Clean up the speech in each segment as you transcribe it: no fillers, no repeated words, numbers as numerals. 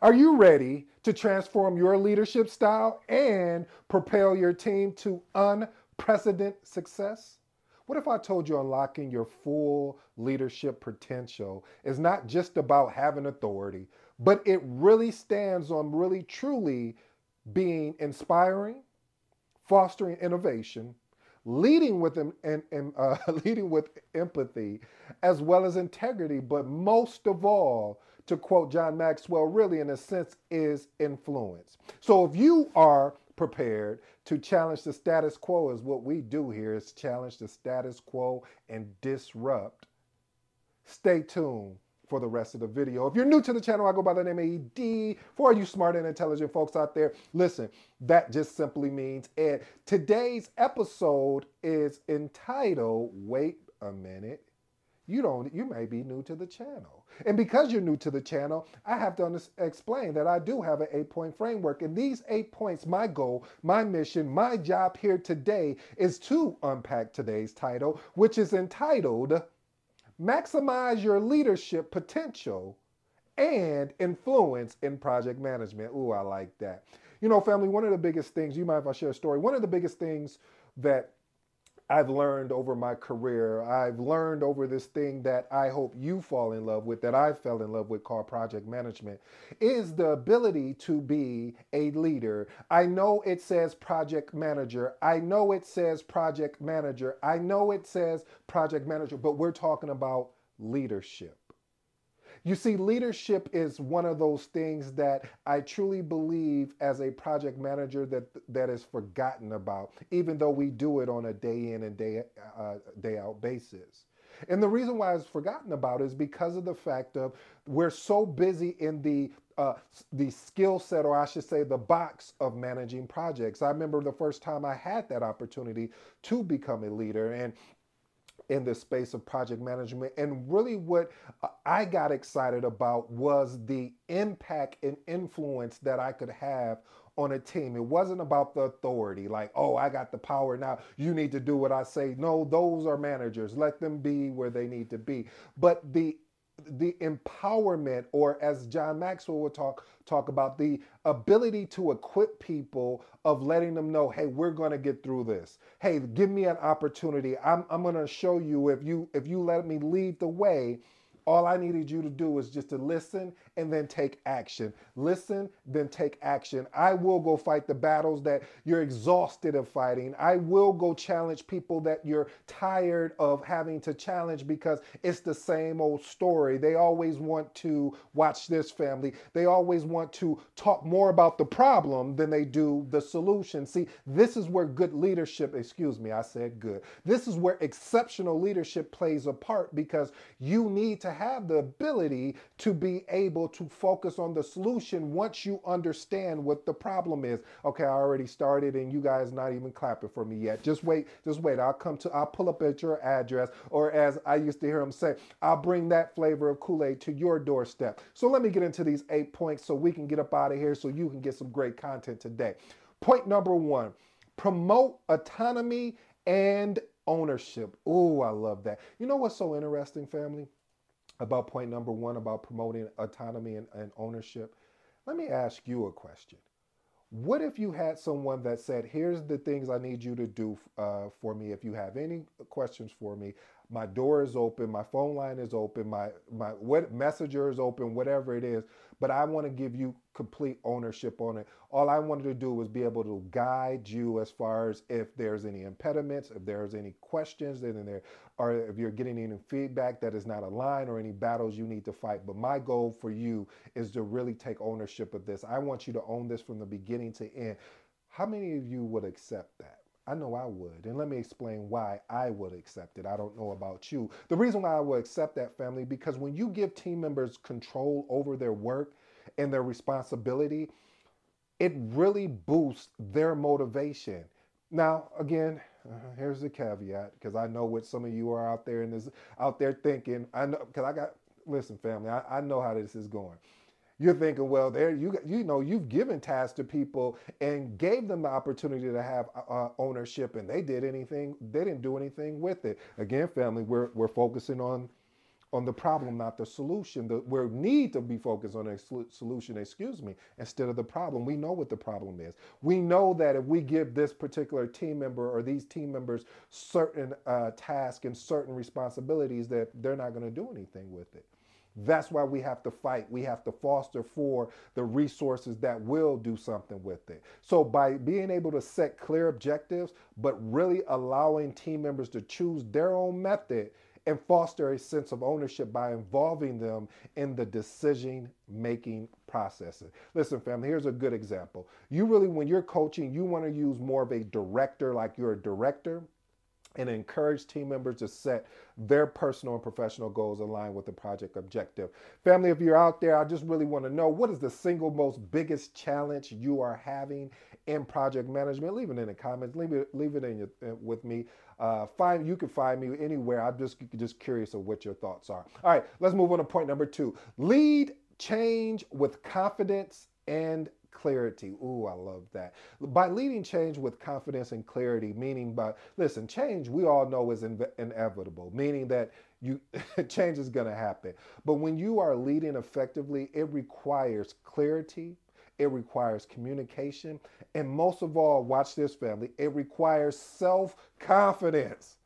Are you ready to transform your leadership style and propel your team to unprecedented success? What if I told you unlocking your full leadership potential is not just about having authority, but it really stands on really truly being inspiring, fostering innovation, leading with leading with empathy, as well as integrity, but most of all, to quote John Maxwell, really in a sense, is influence. So if you are prepared to challenge the status quo, is what we do here, is challenge the status quo and disrupt. Stay tuned for the rest of the video. If you're new to the channel, I go by the name of ED. For you smart and intelligent folks out there, listen, that just simply means Ed. Today's episode is entitled, wait a minute, you may be new to the channel. And because you're new to the channel, I have to explain that I do have an 8-point framework. And these 8 points, my goal, my mission, my job here today is to unpack today's title, which is entitled, Maximize Your Leadership Potential and Influence in Project Management. Ooh, I like that. You know, family, one of the biggest things, you mind if I share a story? One of the biggest things that I've learned over my career, I've learned over this thing that I hope you fall in love with, that I fell in love with, called project management, is the ability to be a leader. I know it says project manager. I know it says project manager. I know it says project manager, but we're talking about leadership. You see, leadership is one of those things that I truly believe as a project manager that is forgotten about, even though we do it on a day in and day out basis. And the reason why it's forgotten about is because of the fact of we're so busy in the skill set, or I should say the box of managing projects. I remember the first time I had that opportunity to become a leader, and in the space of project management. And really what I got excited about was the impact and influence that I could have on a team. It wasn't about the authority, like, oh, I got the power now, you need to do what I say. No, those are managers. Let them be where they need to be. But the empowerment, or as John Maxwell would talk about, the ability to equip people, of letting them know, hey, we're going to get through this. Hey, give me an opportunity. I'm going to show you, if you let me lead the way. All I needed you to do is just to listen and then take action. Listen, then take action. I will go fight the battles that you're exhausted of fighting. I will go challenge people that you're tired of having to challenge, because it's the same old story. They always want to, watch this, family, they always want to talk more about the problem than they do the solution. See, this is where good leadership, excuse me, I said good. This is where exceptional leadership plays a part, because you need to have the ability to be able to focus on the solution once you understand what the problem is. Okay, I already started and you guys not even clapping for me yet. Just wait. I'll pull up at your address, or as I used to hear them say, I'll bring that flavor of Kool-Aid to your doorstep. So let me get into these 8 points so we can get up out of here so you can get some great content today. Point number 1, promote autonomy and ownership. Ooh, I love that. You know what's so interesting, family, about point number 1, about promoting autonomy and ownership? Let me ask you a question. What if you had someone that said, here's the things I need you to do for me. If you have any questions for me, my door is open, my phone line is open, my messenger is open, whatever it is, but I want to give you complete ownership on it. All I wanted to do was be able to guide you as far as if there's any impediments, if there's any questions in there, or if you're getting any feedback that is not aligned, or any battles you need to fight. But my goal for you is to really take ownership of this. I want you to own this from the beginning to end. How many of you would accept that? I know I would. And let me explain why I would accept it. I don't know about you. The reason why I would accept that, family, because when you give team members control over their work and their responsibility, it really boosts their motivation. Now, again, here's the caveat, because I know what some of you are out there thinking. I know, because listen, family, I know how this is going. You're thinking, well, there you've given tasks to people and gave them the opportunity to have ownership, and they didn't do anything with it. Again, family, we're focusing on on the problem, not the solution. We need to be focused on a solution, excuse me, instead of the problem. We know what the problem is. We know that if we give this particular team member or these team members certain tasks and certain responsibilities, that they're not going to do anything with it. That's why we have to fight. We have to foster for the resources that will do something with it. So by being able to set clear objectives, but really allowing team members to choose their own method and foster a sense of ownership by involving them in the decision making processes. Listen, family, here's a good example. You really, when you're coaching, you want to use more of a director, like you're a director, and encourage team members to set their personal and professional goals aligned with the project objective. Family, if you're out there, I just really want to know, what is the single most biggest challenge you are having in project management? Leave it in the comments. Leave it in with me. You can find me anywhere. I'm just curious of what your thoughts are. All right, let's move on to point number 2. Lead change with confidence and clarity. Ooh, I love that. By leading change with confidence and clarity, meaning listen, change we all know is inevitable, meaning that change is going to happen. But when you are leading effectively, it requires clarity, it requires communication, and most of all, watch this, family, it requires self-confidence.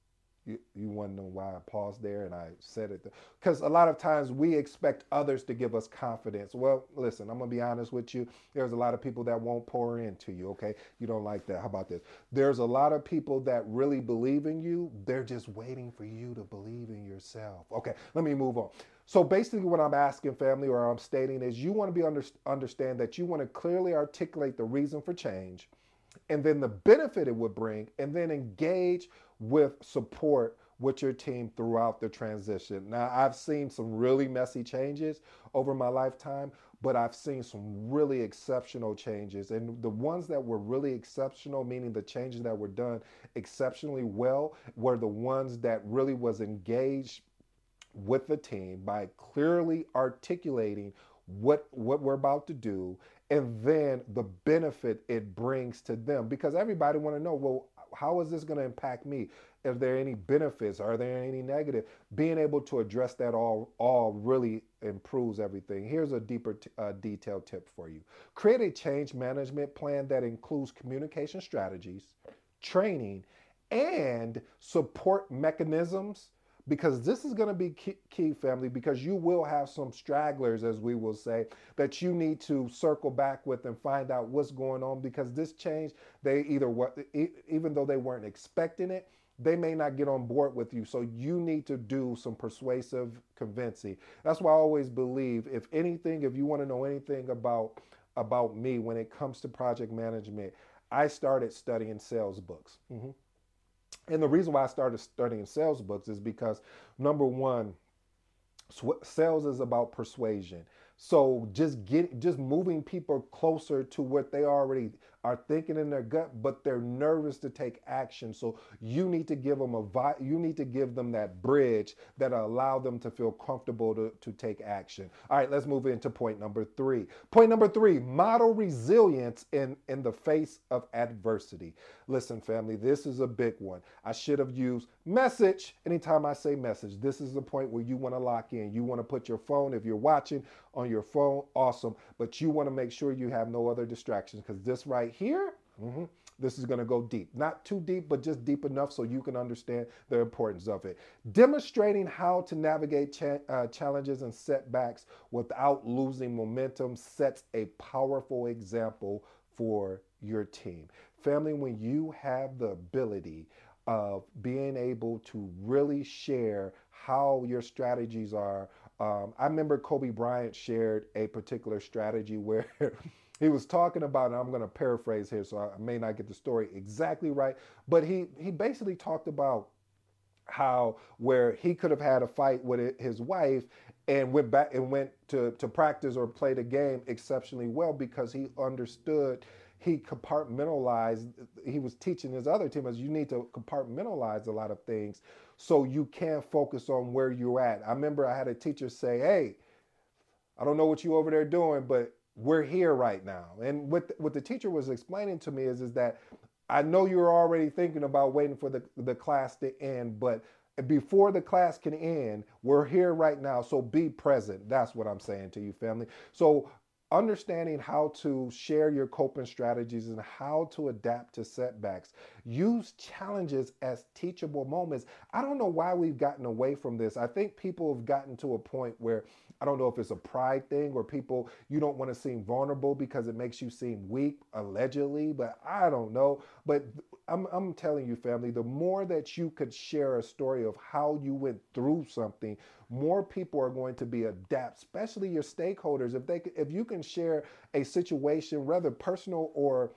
You want to know why I paused there and I said it? Because a lot of times we expect others to give us confidence. Well, listen, I'm going to be honest with you. There's a lot of people that won't pour into you, okay? You don't like that. How about this? There's a lot of people that really believe in you. They're just waiting for you to believe in yourself. Okay, let me move on. So basically what I'm asking, family, or I'm stating is you want to understand that you want to clearly articulate the reason for change, and then the benefit it would bring, and then engage with support with your team throughout the transition. Now, I've seen some really messy changes over my lifetime, but I've seen some really exceptional changes. And the ones that were really exceptional, meaning the changes that were done exceptionally well, were the ones that really was engaged with the team by clearly articulating what we're about to do, and then the benefit it brings to them, because everybody want to know, well, how is this going to impact me? Are there any benefits? Are there any negative? Being able to address that all really improves everything. Here's a deeper detailed tip for you. Create a change management plan that includes communication strategies, training, and support mechanisms, because this is going to be key, family, because you will have some stragglers, as we will say, that you need to circle back with and find out what's going on, because this change, they even though they weren't expecting it, they may not get on board with you. So you need to do some persuasive convincing. That's why I always believe, if you want to know anything about me when it comes to project management, I started studying sales books. And the reason why I started studying sales books is because, number one, sales is about persuasion. So just moving people closer to what they already are thinking in their gut, but they're nervous to take action. So you need to give them that bridge that allow them to feel comfortable to take action. All right, let's move into point number 3. Point number 3, model resilience in the face of adversity. Listen, family, this is a big one. I should have used message. Anytime I say message, this is the point where you want to lock in. You want to put your phone, if you're watching on your phone, awesome. But you want to make sure you have no other distractions, because this right here, this is going to go deep. Not too deep, but just deep enough so you can understand the importance of it. Demonstrating how to navigate challenges and setbacks without losing momentum sets a powerful example for your team. Family, when you have the ability of being able to really share how your strategies are. I remember Kobe Bryant shared a particular strategy where he was talking about, and I'm going to paraphrase here, so I may not get the story exactly right, but he basically talked about how where he could have had a fight with his wife and went back and went to practice or play the game exceptionally well, because he understood, he compartmentalized. He was teaching his other teammates, you need to compartmentalize a lot of things so you can focus on where you're at. I remember I had a teacher say, hey, I don't know what you over there doing, but we're here right now. And what the teacher was explaining to me is that I know you're already thinking about waiting for the class to end, but before the class can end. We're here right now, so be present. That's what I'm saying to you, family. So understanding how to share your coping strategies and how to adapt to setbacks. Use challenges as teachable moments. I don't know why we've gotten away from this. I think people have gotten to a point where, I don't know if it's a pride thing or people, you don't want to seem vulnerable because it makes you seem weak, allegedly, but I don't know. But I'm telling you, family, the more that you could share a story of how you went through something, more people are going to be adapt, especially your stakeholders. If you can share a situation, whether personal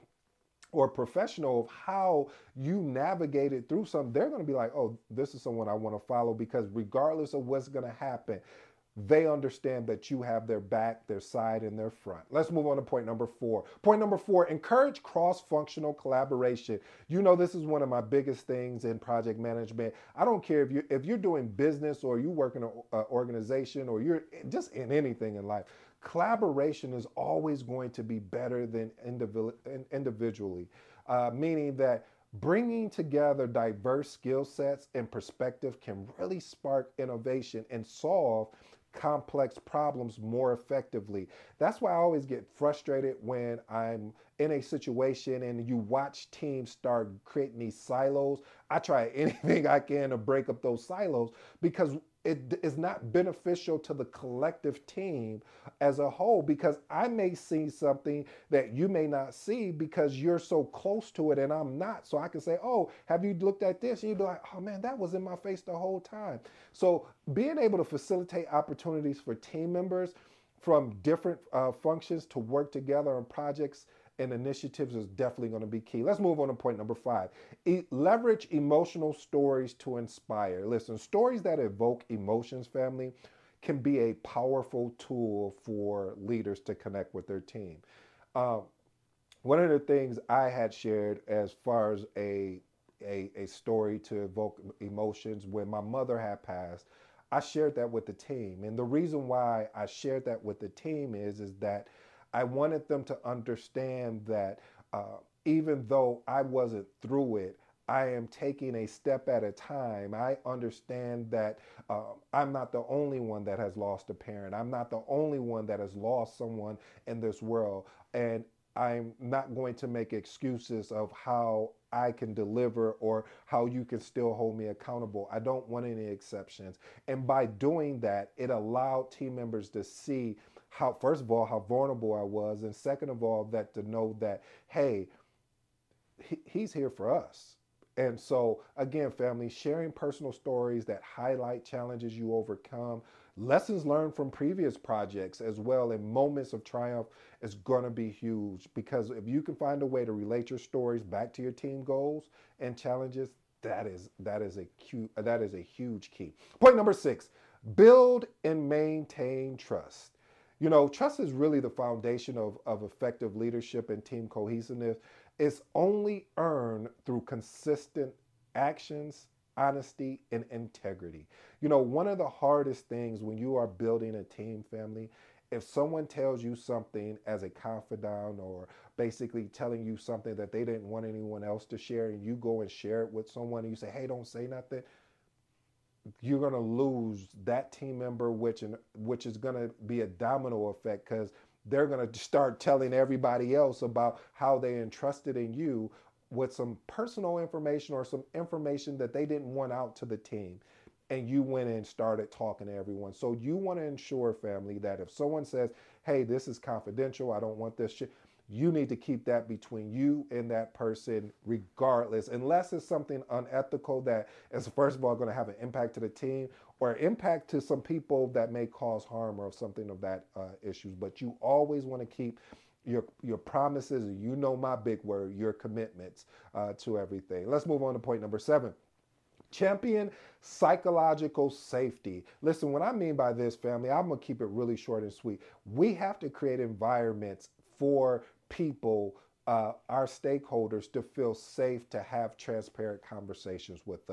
or professional, of how you navigated through something, they're going to be like, oh, this is someone I want to follow, because regardless of what's going to happen, they understand that you have their back, their side, and their front. Let's move on to point number 4. Point number 4, encourage cross-functional collaboration. You know, this is one of my biggest things in project management. I don't care if you're doing business or you work in an organization or you're just in anything in life. Collaboration is always going to be better than individually, meaning that bringing together diverse skill sets and perspective can really spark innovation and solve complex problems more effectively. That's why I always get frustrated when I'm in a situation and you watch teams start creating these silos. I try anything I can to break up those silos, because it is not beneficial to the collective team as a whole, because I may see something that you may not see because you're so close to it and I'm not. So I can say, oh, have you looked at this? And you'd be like, oh man, that was in my face the whole time. So being able to facilitate opportunities for team members from different functions to work together on projects and initiatives is definitely going to be key. Let's move on to point number 5. Leverage emotional stories to inspire. Listen, stories that evoke emotions, family, can be a powerful tool for leaders to connect with their team. Uh, One of the things I had shared as far as a story to evoke emotions, when my mother had passed, I shared that with the team. And the reason why I shared that with the team is that I wanted them to understand that even though I wasn't through it, I am taking a step at a time. I understand that I'm not the only one that has lost a parent. I'm not the only one that has lost someone in this world. And I'm not going to make excuses of how I can deliver or how you can still hold me accountable. I don't want any exceptions. And by doing that, it allowed team members to see how, first of all, how vulnerable I was. And second of all, that to know that, hey, he's here for us. And so, again, family, sharing personal stories that highlight challenges you overcome, lessons learned from previous projects as well, and moments of triumph is going to be huge. Because if you can find a way to relate your stories back to your team goals and challenges, that is a huge key. Point number 6, build and maintain trust. You know, trust is really the foundation of effective leadership and team cohesiveness. It's only earned through consistent actions, honesty, and integrity. You know, one of the hardest things when you are building a team, family, if someone tells you something as a confidant or basically telling you something that they didn't want anyone else to share, and you go and share it with someone and you say, hey, don't say nothing, you're going to lose that team member, which is going to be a domino effect, because they're going to start telling everybody else about how they entrusted in you with some personal information or some information that they didn't want out to the team. And you went and started talking to everyone. So you want to ensure, family, that if someone says, hey, this is confidential, I don't want this shit, you need to keep that between you and that person regardless, unless it's something unethical that is, first of all, going to have an impact to the team or impact to some people that may cause harm or something of that issues. But you always want to keep your promises, and you know my big word, your commitments to everything. Let's move on to point number 7. Champion psychological safety. Listen, what I mean by this, family, I'm going to keep it really short and sweet. We have to create environments for people, our stakeholders, to feel safe to have transparent conversations with us.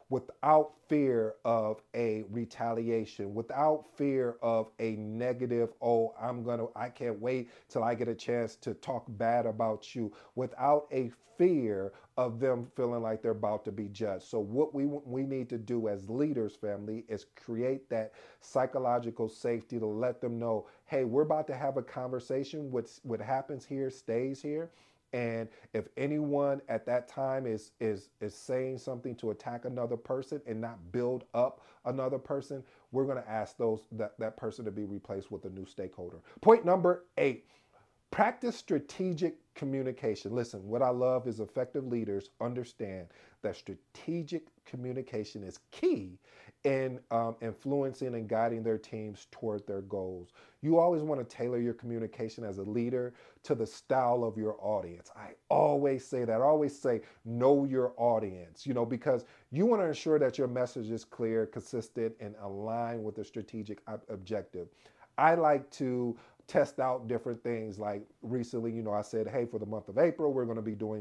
without fear of a retaliation, without fear of a negative, oh, I can't wait till I get a chance to talk bad about you, without a fear of them feeling like they're about to be judged. So what we need to do as leaders, family, is create that psychological safety to let them know, hey, we're about to have a conversation. What happens here stays here. And if anyone at that time is saying something to attack another person and not build up another person, we're going to ask that person to be replaced with a new stakeholder. Point number 8. Practice strategic communication. Listen, what I love is effective leaders understand that strategic communication is key in influencing and guiding their teams toward their goals. You always want to tailor your communication as a leader to the style of your audience. I always say that. I always say, know your audience, because you want to ensure that your message is clear, consistent, and aligned with the strategic objective. I like to test out different things. Like recently, I said, hey, for the month of April, we're going to be doing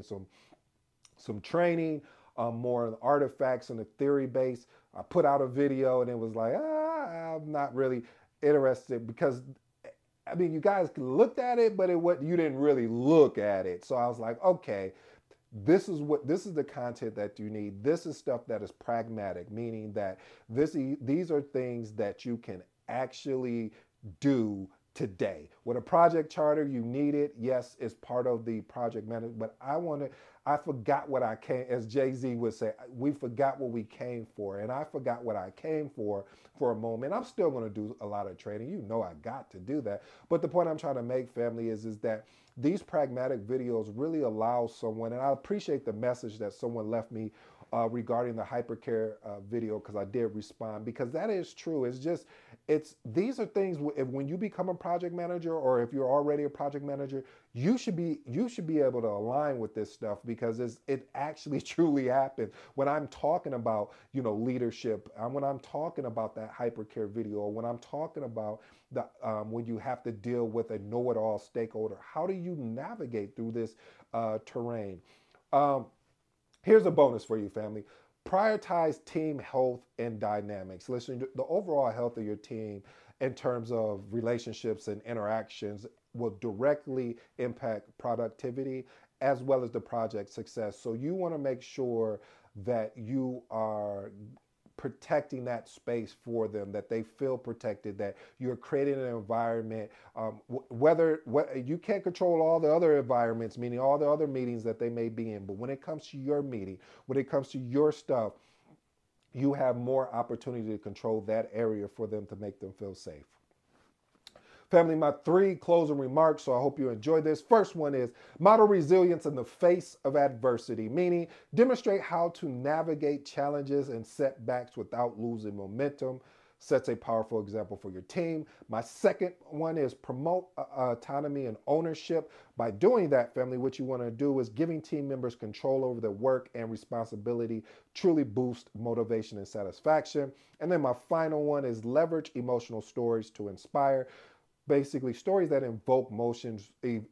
some training, more on the artifacts and the theory base. I put out a video and it was like, I'm not really interested because you guys looked at it, but you didn't really look at it. So I was like, okay, this is the content that you need. This is stuff that is pragmatic, meaning that these are things that you can actually do today. With a project charter, you need it. Yes, it's part of the project management, but I forgot what I came, as Jay-Z would say, we forgot what we came for. And I forgot what I came for a moment. I'm still going to do a lot of training. I got to do that. But the point I'm trying to make, family, is that these pragmatic videos really allow someone, and I appreciate the message that someone left me regarding the hypercare video, because I did respond, because that is true. These are things, when you become a project manager, or if you're already a project manager, you should be able to align with this stuff, because it actually truly happens. When I'm talking about leadership, when I'm talking about that hypercare video, when I'm talking about when you have to deal with a know-it-all stakeholder, how do you navigate through this terrain? Here's a bonus for you, family. Prioritize team health and dynamics. Listen, the overall health of your team in terms of relationships and interactions will directly impact productivity as well as the project success. So you want to make sure that you are protecting that space for them, that they feel protected, that you're creating an environment, whether you can't control all the other environments, meaning all the other meetings that they may be in, but when it comes to your meeting, when it comes to your stuff, you have more opportunity to control that area for them to make them feel safe. Family, my 3 closing remarks, so I hope you enjoy this. First one is model resilience in the face of adversity, meaning demonstrate how to navigate challenges and setbacks without losing momentum. Sets a powerful example for your team. My second one is promote autonomy and ownership. By doing that, family, what you want to do is giving team members control over their work and responsibility truly boost motivation and satisfaction. And then my final one is leverage emotional stories to inspire. Basically, stories that invoke emotions,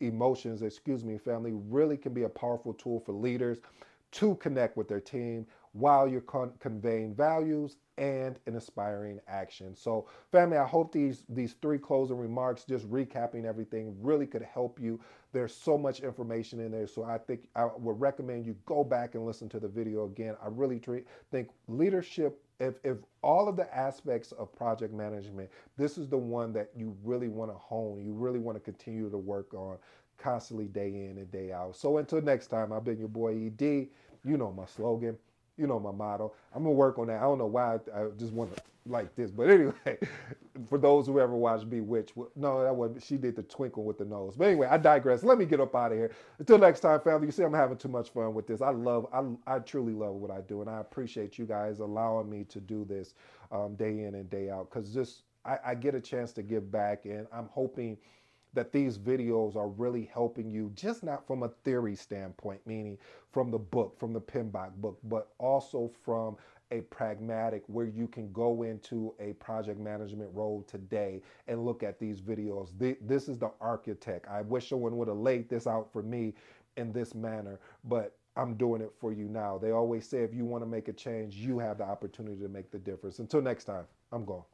family, really can be a powerful tool for leaders to connect with their team while you're conveying values and an inspiring action. So, family, I hope these 3 closing remarks, just recapping everything, really could help you. There's so much information in there, so I think I would recommend you go back and listen to the video again. I really think leadership, if all of the aspects of project management, this is the one that you really want to hone, you really want to continue to work on constantly, day in and day out. So until next time, I've been your boy ED. You know my slogan, you know my motto. I'm gonna work on that. I don't know why I just want to like this, but anyway, for those who ever watched Bewitched, no, that wasn't. She did the twinkle with the nose. But anyway, I digress. Let me get up out of here. Until next time, family. You see, I'm having too much fun with this. I truly love what I do, and I appreciate you guys allowing me to do this day in and day out, because I get a chance to give back, and I'm hoping that these videos are really helping you, just not from a theory standpoint, meaning from the book, from the PMBOK book, but also from a pragmatic, where you can go into a project management role today and look at these videos. This is the architect. I wish someone would have laid this out for me in this manner, but I'm doing it for you now. They always say if you want to make a change, you have the opportunity to make the difference. Until next time, I'm gone.